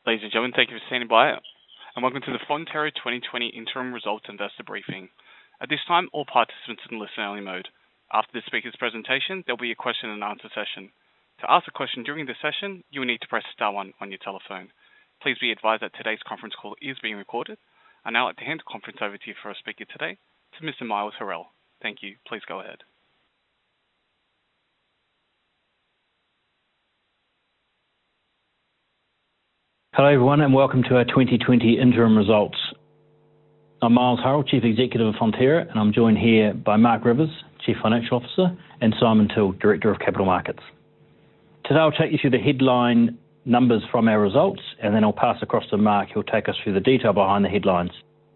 Ladies and gentlemen, thank you for standing by, and welcome to the Fonterra 2020 Interim Results Investor Briefing. At this time, all participants are in listen-only mode. After the speaker's presentation, there'll be a question and answer session. To ask a question during the session, you will need to press star one on your telephone. Please be advised that today's conference call is being recorded. I'd now like to hand the conference over to you for our speaker today, to Mr. Miles Hurrell. Thank you. Please go ahead. Hello everyone and welcome to our 2020 interim results. I'm Miles Hurrell, Chief Executive of Fonterra, and I'm joined here by Mark Rivers, Chief Financial Officer, and Simon Till, Director of Capital Markets. Today I'll take you through the headline numbers from our results, and then I'll pass across to Mark who'll take us through the detail behind the headlines.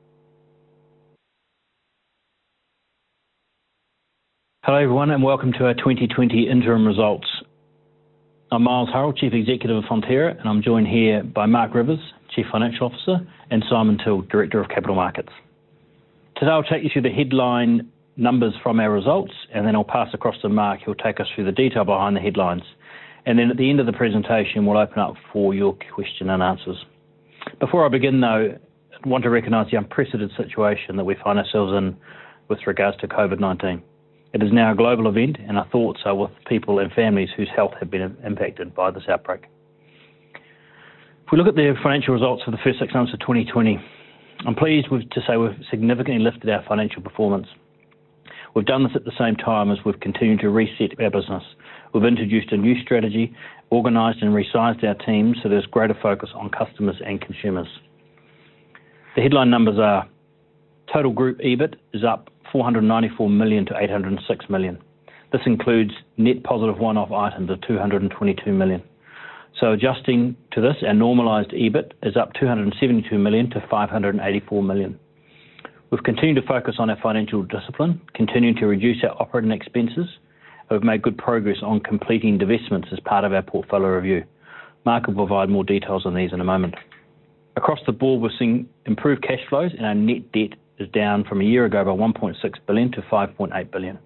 Hello everyone and welcome to our 2020 interim results. I'm Miles Hurrell, Chief Executive of Fonterra, and I'm joined here by Mark Rivers, Chief Financial Officer, and Simon Till, Director of Capital Markets. Today I'll take you through the headline numbers from our results, and then I'll pass across to Mark who'll take us through the detail behind the headlines. And then at the end of the presentation, we'll open up for your question and answers. Before I begin though, I want to recognise the unprecedented situation that we find ourselves in with regards to COVID-19. It is now a global event, and our thoughts are with people and families whose health have been impacted by this outbreak. If we look at the financial results for the first 6 months of 2020, I'm pleased to say we've significantly lifted our financial performance. We've done this at the same time as we've continued to reset our business. We've introduced a new strategy, organised and resized our teams so there's greater focus on customers and consumers. The headline numbers are: total group EBIT is up 494 million to 806 million. This includes net positive one-off items of 222 million. So adjusting to this, our normalised EBIT is up 272 million to 584 million. We've continued to focus on our financial discipline, continuing to reduce our operating expenses. We've made good progress on completing divestments as part of our portfolio review. Mark will provide more details on these in a moment. Across the board, we're seeing improved cash flows, and our net debt is down from a year ago by 1.6 billion to 5.8 billion.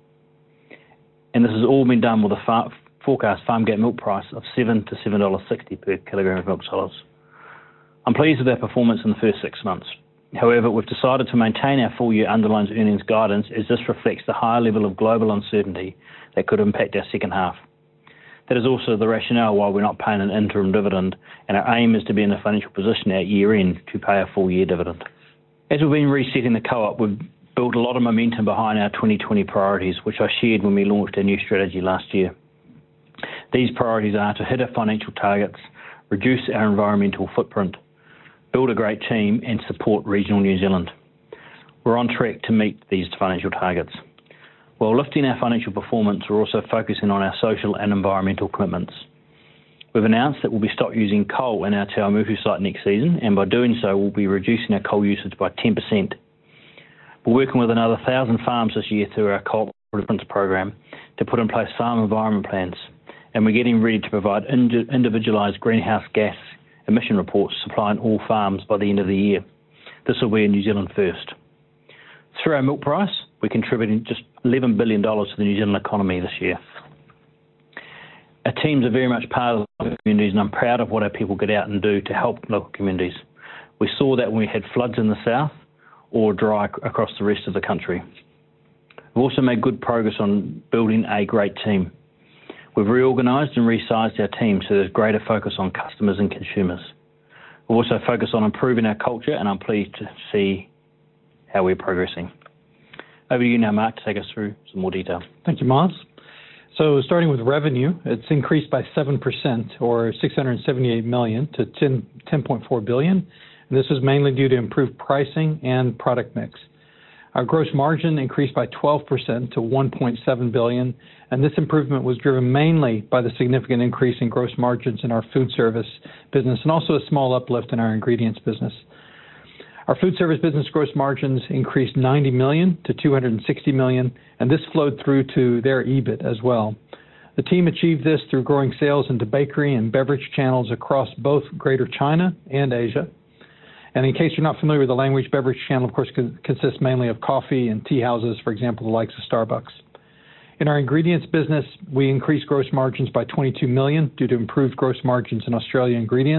And this has all been done with a forecast farmgate milk price of $7 to $7.60 per kilogram of milk solids. I'm pleased with our performance in the first 6 months. However, we've decided to maintain our full-year underlying earnings guidance as this reflects the higher level of global uncertainty that could impact our second half. That is also the rationale why we're not paying an interim dividend, and our aim is to be in a financial position at year-end to pay a full-year dividend. As we've been resetting the co-op, we've built a lot of momentum behind our 2020 priorities, which I shared when we launched our new strategy last year. These priorities are to hit our financial targets, reduce our environmental footprint, build a great team, and support regional New Zealand. We're on track to meet these financial targets. While lifting our financial performance, we're also focusing on our social and environmental commitments. We've announced that we'll be stopped using coal in our Te Awamutu site next season, and by doing so, we'll be reducing our coal usage by 10%. We're working with another 1,000 farms this year through our cooperative program to put in place farm environment plans, and we're getting ready to provide individualised greenhouse gas emission reports supplying all farms by the end of the year. This will be a New Zealand first. Through our milk price, we're contributing just $11 billion to the New Zealand economy this year. Our teams are very much part of the communities, and I'm proud of what our people get out and do to help local communities. We saw that when we had floods in the south or dry across the rest of the country. We've also made good progress on building a great team. We've reorganised and resized our team so there's greater focus on customers and consumers. We've also focused on improving our culture, and I'm pleased to see how we're progressing. Over to you now, Mark, to take us through some more detail. Thank you, Miles. So starting with revenue, it's increased by 7% or 678 million to 10.4 billion. And this was mainly due to improved pricing and product mix. Our gross margin increased by 12% to 1.7 billion, and this improvement was driven mainly by the significant increase in gross margins in our food service business and also a small uplift in our ingredients business. Our food service business gross margins increased 90 million to 260 million, and this flowed through to their EBIT as well. The team achieved this through growing sales into bakery and beverage channels across both Greater China and Asia. And in case you're not familiar with the language, beverage channel, of course, consists mainly of coffee and tea houses, for example, the likes of Starbucks. In our ingredients business, we increased gross margins by 22 million due to improved gross margins in Australia ingredients,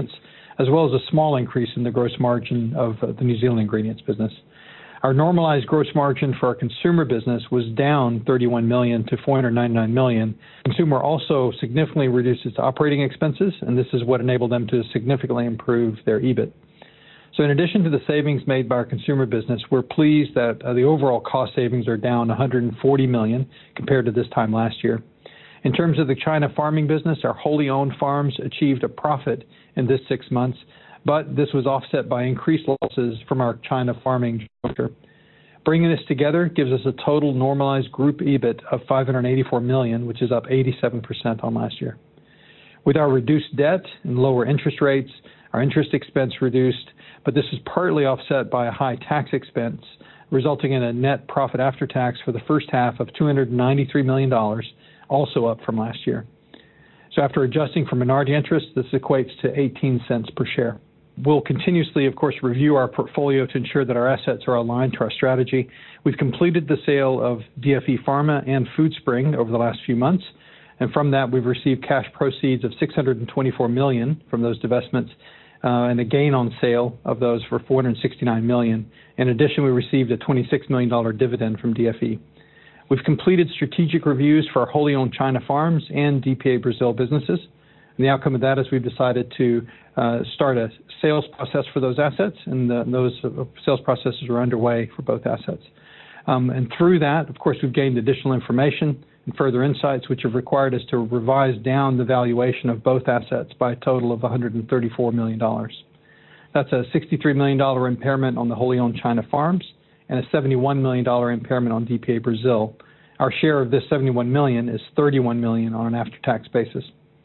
as well as a small increase in the gross margin of the New Zealand ingredients business. Our normalized gross margin for our consumer business was down 31 million to 499 million. Consumer also significantly reduced its operating expenses, and this is what enabled them to significantly improve their EBIT. So in addition to the savings made by our consumer business, we're pleased that the overall cost savings are down 140 million compared to this time last year. In terms of the China farming business, our wholly owned farms achieved a profit in this 6 months, but this was offset by increased losses from our China farming sector. Bringing this together gives us a total normalized group EBIT of 584 million, which is up 87% on last year. With our reduced debt and lower interest rates, our interest expense reduced, but this is partly offset by a high tax expense, resulting in a net profit after tax for the first half of $293 million, also up from last year. So after adjusting for minority interest, this equates to 18 cents per share. We'll continuously, of course, review our portfolio to ensure that our assets are aligned to our strategy. We've completed the sale of DFE Pharma and FoodSpring over the last few months, and from that we've received cash proceeds of 624 million from those divestments, and a gain on sale of those for 469 million. In addition, we received a $26 million dividend from DFE. We've completed strategic reviews for our wholly owned China farms and DPA Brazil businesses. And the outcome of that is we've decided to start a sales process for those assets, and those sales processes are underway for both assets. And through that, of course, we've gained additional information and further insights, which have required us to revise down the valuation of both assets by a total of $134 million. That's a $63 million impairment on the wholly owned China farms and a $71 million impairment on DPA Brazil. Our share of this $71 million is $31 million on an after-tax basis.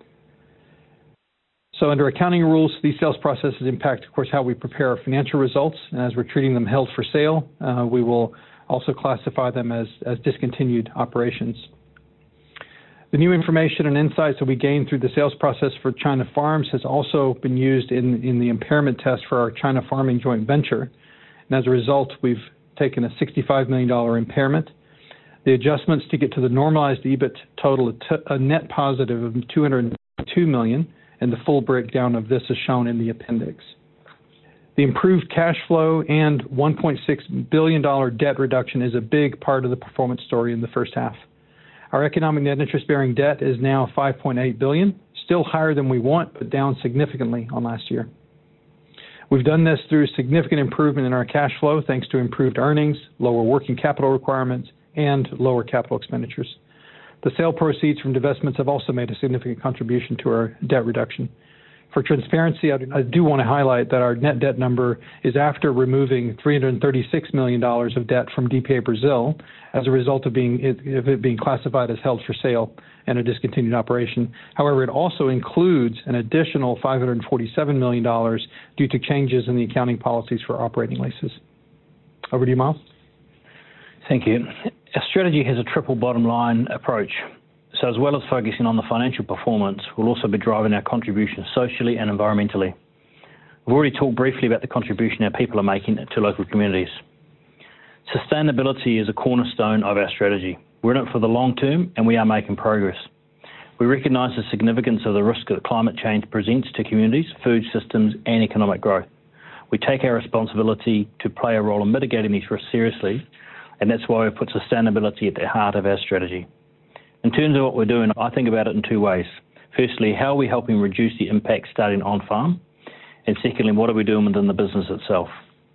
So under accounting rules, these sales processes impact, of course, how we prepare our financial results. And as we're treating them held for sale, we will also classify them as discontinued operations. The new information and insights that we gained through the sales process for China Farms has also been used in the impairment test for our China Farming joint venture. And as a result, we've taken a $65 million impairment. The adjustments to get to the normalized EBIT total a net positive of $202 million, and the full breakdown of this is shown in the appendix. The improved cash flow and $1.6 billion debt reduction is a big part of the performance story in the first half. Our economic net interest-bearing debt is now $5.8 billion, still higher than we want, but down significantly on last year. We've done this through significant improvement in our cash flow, thanks to improved earnings, lower working capital requirements, and lower capital expenditures. The sale proceeds from divestments have also made a significant contribution to our debt reduction. For transparency, I do want to highlight that our net debt number is after removing $336 million of debt from DPA Brazil as a result of it being classified as held for sale and a discontinued operation. However, it also includes an additional $547 million due to changes in the accounting policies for operating leases. Over to you, Miles. Thank you. Our strategy has a triple bottom line approach. So as well as focusing on the financial performance, we'll also be driving our contribution socially and environmentally. We've already talked briefly about the contribution our people are making to local communities. Sustainability is a cornerstone of our strategy. We're in it for the long term, and we are making progress. We recognise the significance of the risk that climate change presents to communities, food systems, and economic growth. We take our responsibility to play a role in mitigating these risks seriously, and that's why we put sustainability at the heart of our strategy. In terms of what we're doing, I think about it in two ways. Firstly, how are we helping reduce the impact starting on farm? And secondly, what are we doing within the business itself?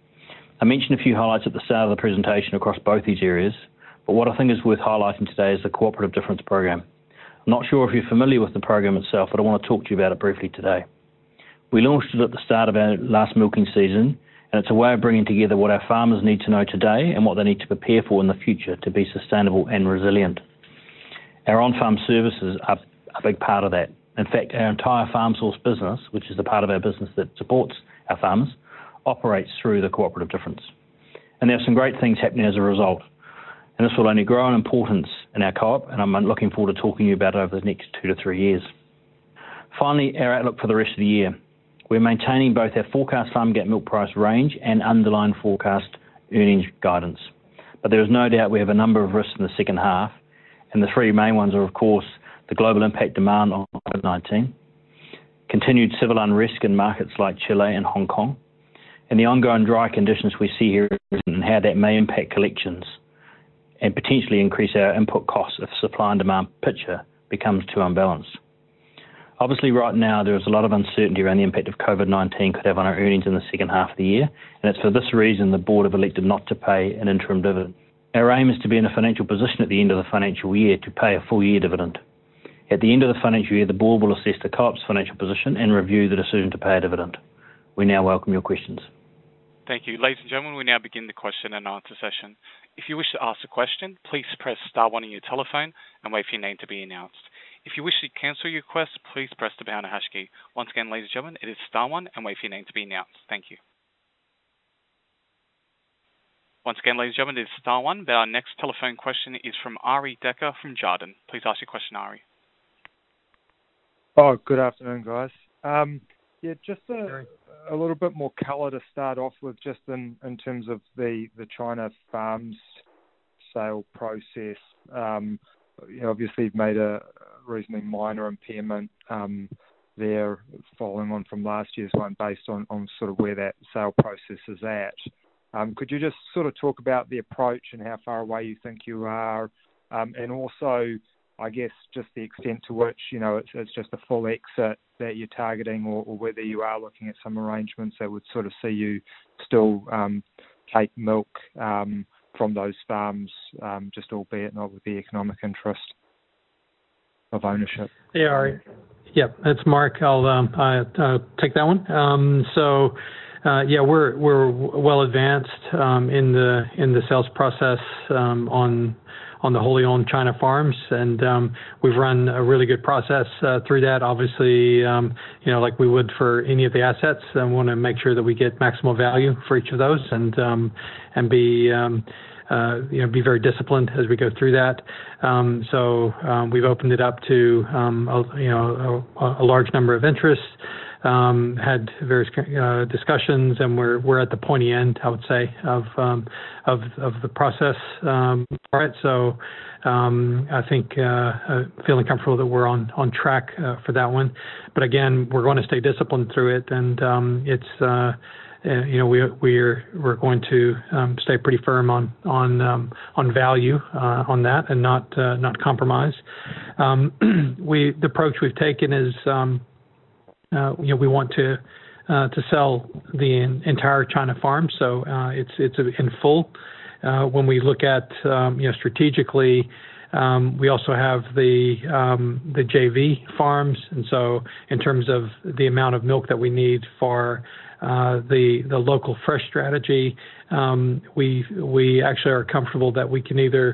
I mentioned a few highlights at the start of the presentation across both these areas, but what I think is worth highlighting today is the Cooperative Difference Program. I'm not sure if you're familiar with the program itself, but I want to talk to you about it briefly today. We launched it at the start of our last milking season, and it's a way of bringing together what our farmers need to know today and what they need to prepare for in the future to be sustainable and resilient. Our on-farm services are a big part of that. In fact, our entire Farm Source business, which is the part of our business that supports our farmers, operates through the Cooperative Difference. And there are some great things happening as a result. And this will only grow in importance in our co-op, and I'm looking forward to talking to you about it over the next 2 to 3 years. Finally, our outlook for the rest of the year. We're maintaining both our forecast farm gate milk price range and underlying forecast earnings guidance. But there is no doubt we have a number of risks in the second half, and the three main ones are, of course, the global impact demand on COVID-19, continued civil unrest in markets like Chile and Hong Kong, and the ongoing dry conditions we see here and how that may impact collections and potentially increase our input costs if supply and demand picture becomes too unbalanced. Obviously, right now, there is a lot of uncertainty around the impact of COVID-19 could have on our earnings in the second half of the year, and it's for this reason the board have elected not to pay an interim dividend. Our aim is to be in a financial position at the end of the financial year to pay a full year dividend. At the end of the financial year, the board will assess the co-op's financial position and review the decision to pay a dividend. We now welcome your questions. Thank you. Ladies and gentlemen, we now begin the question and answer session. If you wish to ask a question, please press star 1 on your telephone and wait for your name to be announced. If you wish to cancel your request, please press the pound or hash key. Once again, ladies and gentlemen, it is star 1 and wait for your name to be announced. Thank you. Once again, ladies and gentlemen, it is star 1, but our next telephone question is from Ari Decker from Jarden. Please ask your question, Ari. Oh, good afternoon, guys. Just a little bit more colour to start off with, just in terms of the China farms sale process. Obviously, you've made a reasonably minor impairment there, following on from last year's one, based on sort of where that sale process is at. Could you just sort of talk about the approach and how far away you think you are, and also, I guess, just the extent to which, it's just a full exit that you're targeting, or whether you are looking at some arrangements that would sort of see you still take milk from those farms, just albeit not with the economic interest of ownership. Yeah, Ari. Yeah, that's Mark. I'll take that one. We're well advanced in the sales process on the wholly owned China farms, and we've run a really good process through that. Obviously, like we would for any of the assets, I want to make sure that we get maximal value for each of those, and be very disciplined as we go through that. We've opened it up to a large number of interests. Had various discussions, and we're at the pointy end, I would say, of the process. Right, so I think feeling comfortable that we're on track for that one. But again, we're going to stay disciplined through it, and we're going to stay pretty firm on value on that, and not compromise. The approach we've taken is. We want to sell the entire China farm, so it's in full. When we look at strategically, we also have the JV farms, and so in terms of the amount of milk that we need for the local fresh strategy, we actually are comfortable that we can either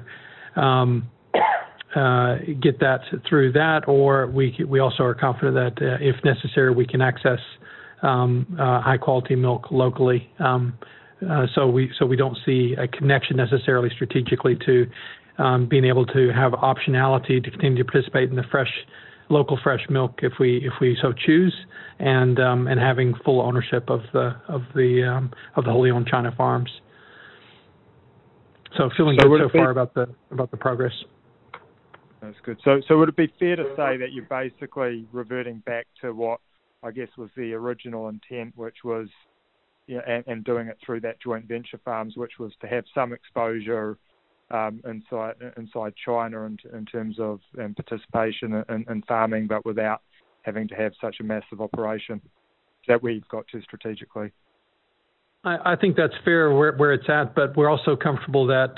get that through that, or we also are confident that if necessary, we can access high quality milk locally. So we don't see a connection necessarily strategically to being able to have optionality to continue to participate in the local fresh milk if we so choose, and having full ownership of the wholly owned China farms. So feeling good so far about the progress. That's good. So would it be fair to say that you're basically reverting back to what I guess was the original intent, which was, and doing it through that joint venture farms, which was to have some exposure inside China in terms of participation in farming, but without having to have such a massive operation? Is that where you've got to strategically? I think that's fair where it's at, but we're also comfortable that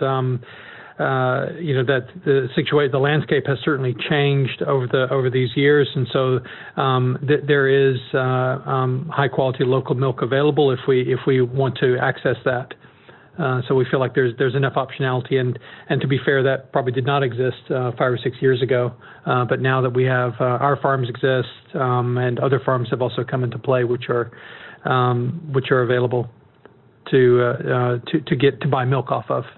that the landscape has certainly changed over these years, and so there is high quality local milk available if we want to access that. So we feel like there's enough optionality, and to be fair, that probably did not exist 5 or 6 years ago. But now that we have our farms exist, and other farms have also come into play, which are available to buy milk off of.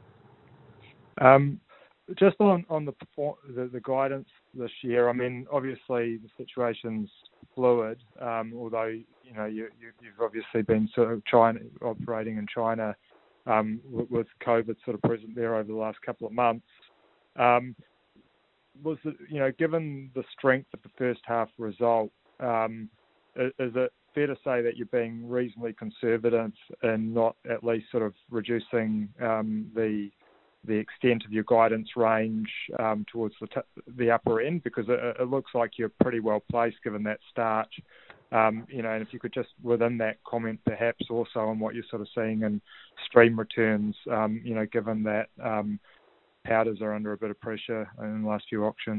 Just on the guidance this year, I mean, obviously the situation's fluid, although you've obviously been sort of operating in China with COVID sort of present there over the last couple of months. Was it, given the strength of the first half result, is it fair to say that you're being reasonably conservative and not at least sort of reducing the extent of your guidance range towards the upper end? Because it looks like you're pretty well placed given that start. And if you could just, within that comment, perhaps also on what you're sort of seeing in stream returns, given that powders are under a bit of pressure in the last few auctions.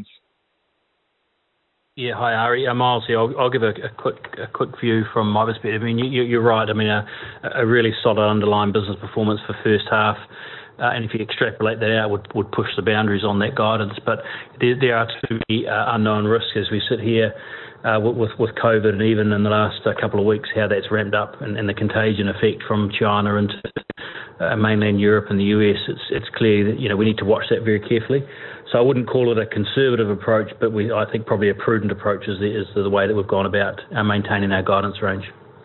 Yeah, hi Ari. Miles here. I'll give a quick view from my perspective. I mean, you're right. I mean, a really solid underlying business performance for first half, and if you extrapolate that out, would push the boundaries on that guidance. But there are too many unknown risks as we sit here with COVID, and even in the last couple of weeks, how that's ramped up and the contagion effect from China into mainland Europe and the US. It's clear that we need to watch that very carefully. So I wouldn't call it a conservative approach, but I think probably a prudent approach is the way that we've gone about maintaining our guidance range.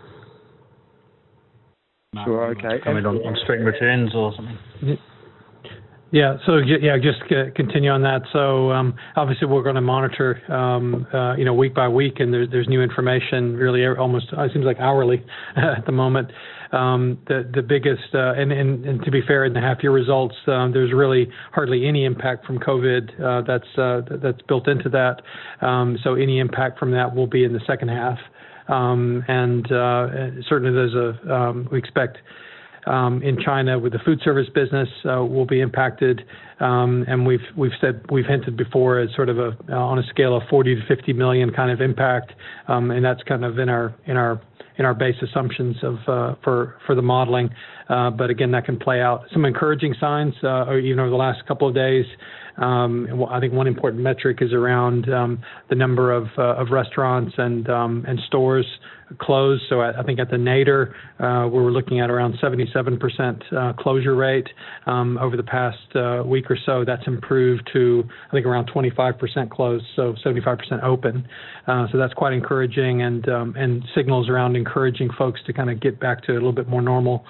Sure, okay. Comment on stream returns or something? Yeah, so just continue on that. So obviously we're going to monitor, week by week, and there's new information really almost, it seems like hourly at the moment. The biggest, and to be fair, in the half-year results, there's really hardly any impact from COVID that's built into that. So any impact from that will be in the second half. And certainly there's we expect in China with the food service business will be impacted, and we've hinted before as sort of on a scale of 40 to 50 million kind of impact, and that's kind of in our base assumptions of for the modeling. But again, that can play out. Some encouraging signs, over the last couple of days. I think one important metric is around the number of restaurants and stores closed. So I think at the Nader, we're looking at around 77% closure rate over the past week or so. That's improved to, I think, around 25% closed, so 75% open. So that's quite encouraging, and signals around encouraging folks to kind of get back to a little bit more normal.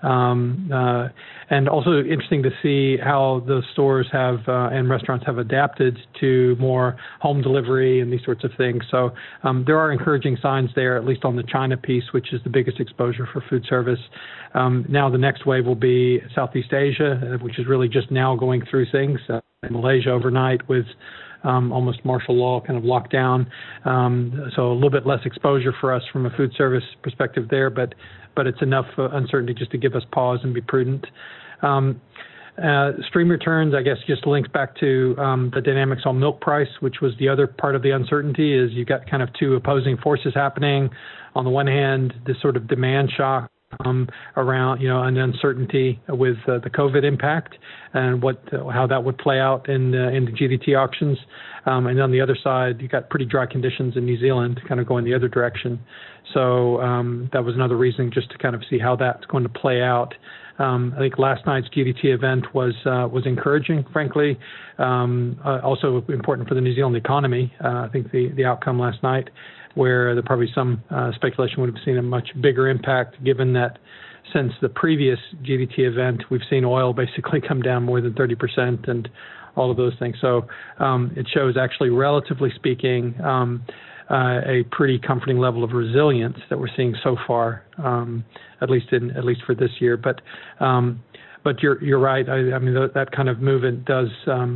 And also interesting to see how the stores have and restaurants have adapted to more home delivery and these sorts of things. So there are encouraging signs there, at least on the China piece, which is the biggest exposure for food service. Now the next wave will be Southeast Asia, which is really just now going through things. Malaysia overnight with almost martial law kind of lockdown. So a little bit less exposure for us from a food service perspective there, but it's enough uncertainty just to give us pause and be prudent. Stream returns, I guess, just links back to the dynamics on milk price, which was the other part of the uncertainty, is you've got kind of two opposing forces happening. On the one hand, this sort of demand shock around, an uncertainty with the COVID impact and how that would play out in the GDT auctions. And on the other side, you got pretty dry conditions in New Zealand kind of going the other direction. So that was another reason just to kind of see how that's going to play out. I think last night's GDT event was encouraging, frankly. Also important for the New Zealand economy. I think the outcome last night, where there probably some speculation would have seen a much bigger impact, given that since the previous GDT event, we've seen oil basically come down more than 30% and all of those things. So it shows actually, relatively speaking, a pretty comforting level of resilience that we're seeing so far, at least for this year. But you're right. I mean, that kind of movement does.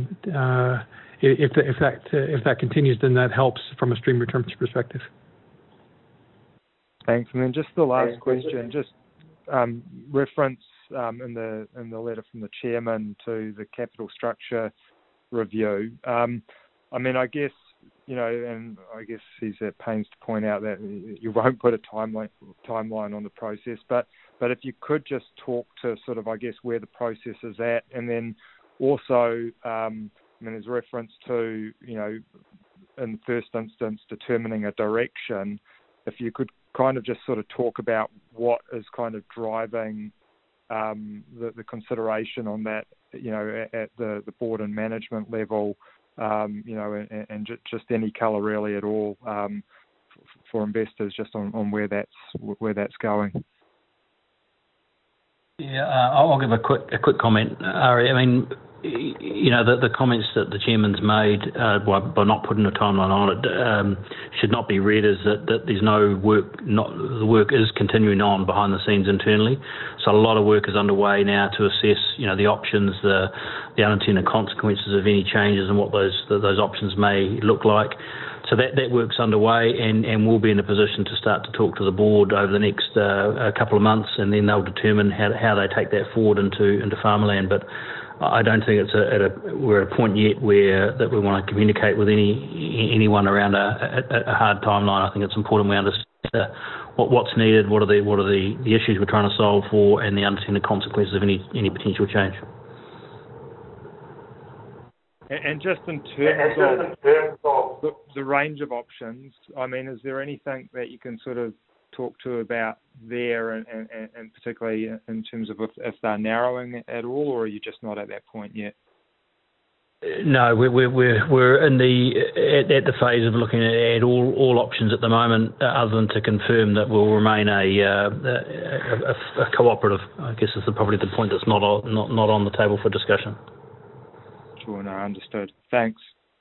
If that continues, then that helps from a stream returns perspective. Thanks. And then just the last question, just reference in the letter from the chairman to the capital structure review. I mean, I guess, and I guess he's at pains to point out that you won't put a timeline on the process, but if you could just talk to sort of, I guess, where the process is at, and then also, I mean, there's reference to, in the first instance, determining a direction. If you could kind of just sort of talk about what is kind of driving the consideration on that, at the board and management level, and just any colour really at all for investors, just on where that's going. Yeah, I'll give a quick comment, Ari. I mean, the comments that the chairman's made by not putting a timeline on it should not be read as that there's no work. The work is continuing on behind the scenes internally. So a lot of work is underway now to assess, the options, the unintended consequences of any changes and what those options may look like. So that work's underway, and we'll be in a position to start to talk to the board over the next couple of months, and then they'll determine how they take that forward into farmland. But I don't think we're at a point yet that we want to communicate with anyone around a hard timeline. I think it's important we understand what's needed, what are the issues we're trying to solve for, and the unintended consequences of any potential change. And just in terms of the range of options, I mean, is there anything that you can sort of talk to about there, and particularly in terms of if they're narrowing at all, or are you just not at that point yet? No, we're in at the phase of looking at all options at the moment, other than to confirm that we'll remain a cooperative. I guess is probably the point that's not on the table for discussion. Sure, no, understood. Thanks.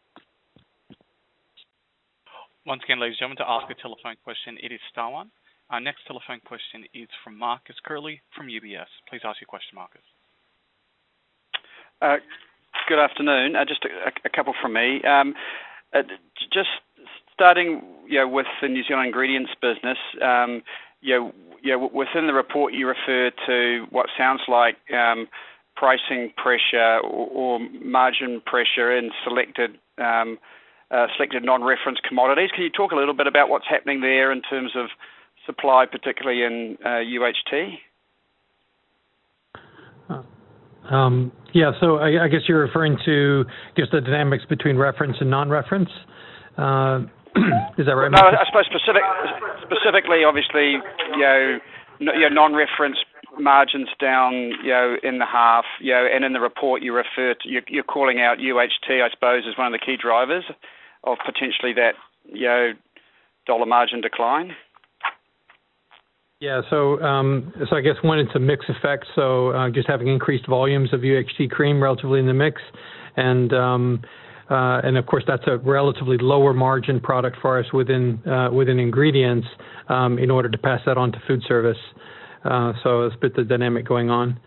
Once again, ladies and gentlemen, to ask a telephone question, it is star one. Our next telephone question is from Marcus Curley from UBS. Please ask your question, Marcus. Good afternoon. Just a couple from me. Just starting, with the New Zealand ingredients business. Within the report, you refer to what sounds like pricing pressure or margin pressure in selected non-reference commodities. Can you talk a little bit about what's happening there in terms of supply, particularly in UHT? So I guess you're referring to just the dynamics between reference and non-reference. Is that right? No, I suppose specifically, obviously, non-reference margins down, in the half, and in the report you refer to, you're calling out UHT, I suppose, as one of the key drivers of potentially that, dollar margin decline. Yeah, so I guess one, it's a mix effect. So just having increased volumes of UHT cream relatively in the mix, and of course that's a relatively lower margin product for us within ingredients in order to pass that on to food service. So it's a bit the dynamic going on.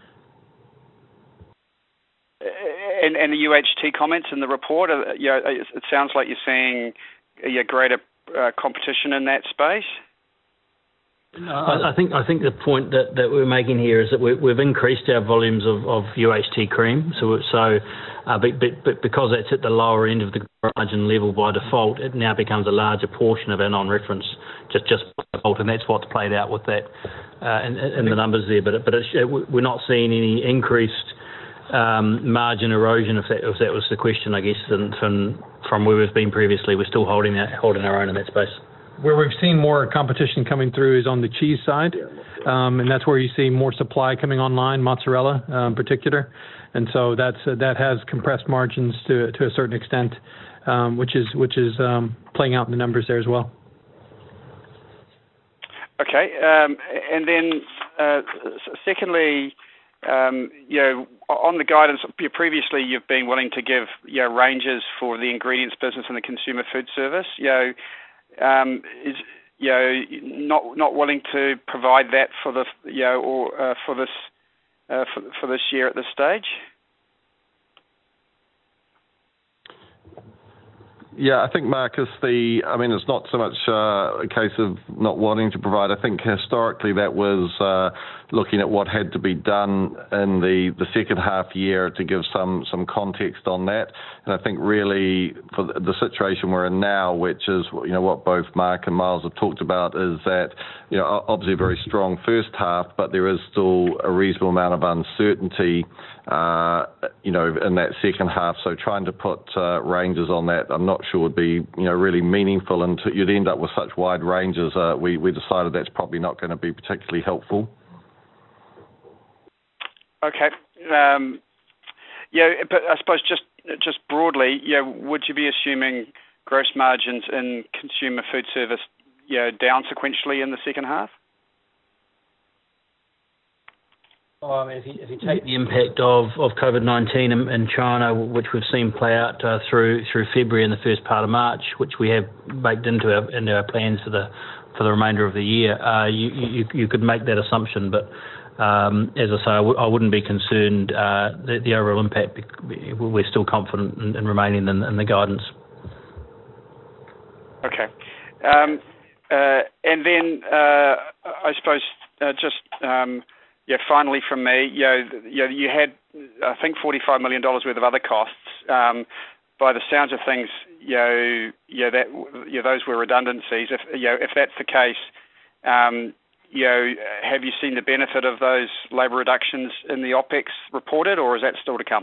And the UHT comments in the report, it sounds like you're seeing greater competition in that space. No, I think the point that we're making here is that we've increased our volumes of UHT cream. But because it's at the lower end of the margin level by default, it now becomes a larger portion of our non-reference just by default, and that's what's played out with that in the numbers there. But we're not seeing any increased margin erosion, if that was the question, I guess, from where we've been previously. We're still holding our own in that space. Where we've seen more competition coming through is on the cheese side, and that's where you see more supply coming online, mozzarella in particular, and so that has compressed margins to a certain extent, which is playing out in the numbers there as well. Okay, and then secondly, on the guidance, previously you've been willing to give ranges for the ingredients business and the consumer food service. Is not willing to provide that for the for this year at this stage? Yeah, I think, Marcus, it's not so much a case of not wanting to provide. I think historically that was looking at what had to be done in the second half year to give some context on that. And I think really for the situation we're in now, which is what both Mark and Miles have talked about, is that obviously a very strong first half, but there is still a reasonable amount of uncertainty in that second half. So trying to put ranges on that, I'm not sure would be really meaningful, and you'd end up with such wide ranges. We decided that's probably not going to be particularly helpful. Okay. But I suppose just broadly, would you be assuming gross margins in consumer food service, down sequentially in the second half? If you take the impact of COVID-19 in China, which we've seen play out through February and the first part of March, which we have baked into our plans for the remainder of the year, you could make that assumption. But as I say, I wouldn't be concerned. The overall impact, we're still confident in remaining in the guidance. Okay. And then I suppose finally from me, you had I think $45 million worth of other costs. By the sounds of things, those were redundancies. If that's the case, have you seen the benefit of those labour reductions in the OPEX reported, or is that still to come?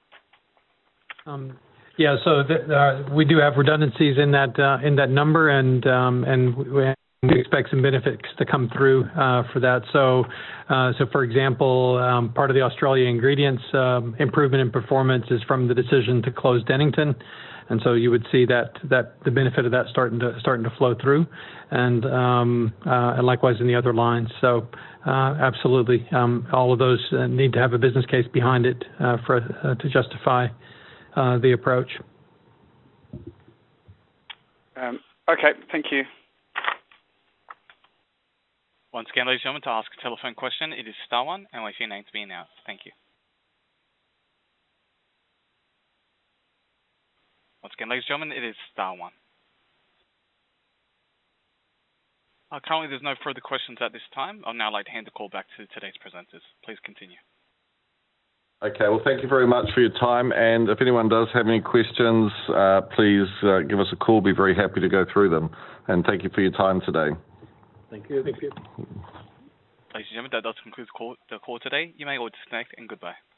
So we do have redundancies in that number, and we expect some benefits to come through for that. So for example, part of the Australia Ingredients improvement in performance is from the decision to close Dennington, and so you would see that the benefit of that starting to flow through, and likewise in the other lines. So absolutely, all of those need to have a business case behind it to justify the approach. Okay, thank you. Once again, ladies and gentlemen, to ask a telephone question, it is star one, and wait for your name to be announced. Thank you. Once again, ladies and gentlemen, it is star one. Currently, there's no further questions at this time. I'll now like to hand the call back to today's presenters. Please continue. Okay, well, thank you very much for your time. And if anyone does have any questions, please give us a call. We'll be very happy to go through them. And thank you for your time today. Thank you. Ladies and gentlemen, that does conclude the call today. You may all disconnect, and goodbye.